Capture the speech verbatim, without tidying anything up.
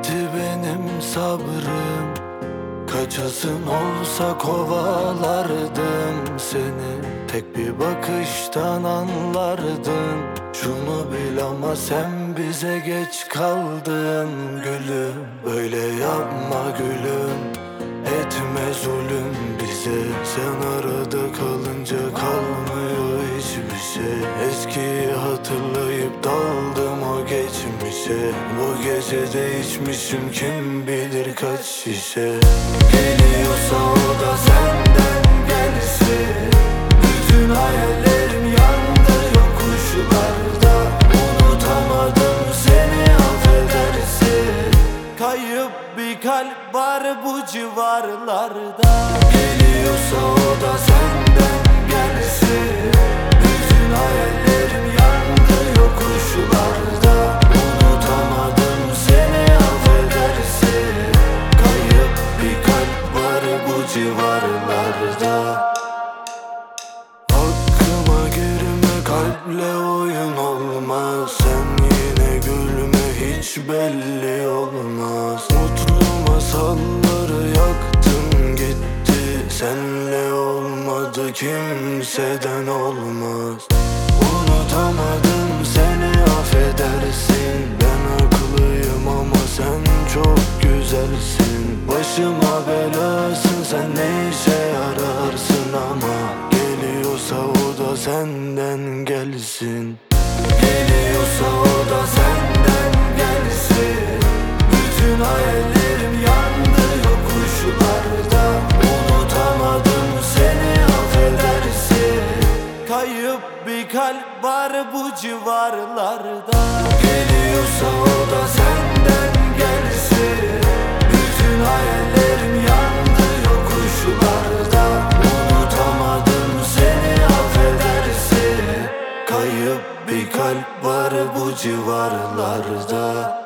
bitti benim sabrım. Kaçasın olsa kovalardım seni. Tek bir bakıştan anlardın. Şunu bil ama sen bize geç kaldın gülüm. Böyle yapma gülüm, etme zulüm bize. Sen arada kalınca kalmıyor hiçbir şey. Eskiyi hatırlayıp daldım o geçmişe. Bu gece değişmişim kim bilir kaç şişe. Geliyorsa o da senden gelsin. Bütün hayallerim yandı yokuşlarda. Unutamadım seni, affedersin. Kayıp bir kalp var bu civarlarda. Geliyorsa o da senden gelsin. Bütün hayallerim yandı yokuşlarda. Unutamadım seni, affedersin. Kayıp bir kalp var bu civarlarda. Aklıma girme, kalple oyun olmaz. Sen yine gülme, hiç belli olmaz. Mutlu masalları yaktın gitti. Senle olmadı, kimseden olmaz. Unutamadım seni, affedersin. Ben haklıyım ama sen çok güzelsin. Başıma belasın, sen ne işe yararsın ama. Geliyorsa o da senden gelsin. Geliyorsa o da senden gelsin. Bütün hayallerim yandı yokuşlarda. Unutamadım seni, affedersin. Kayıp bir kalp var bu civarlarda. Geliyorsa o da senden gelsin. Bütün hayallerim yandı yokuşlarda. Unutamadım seni, affedersin. Kayıp bir kalp var bu civarlarda.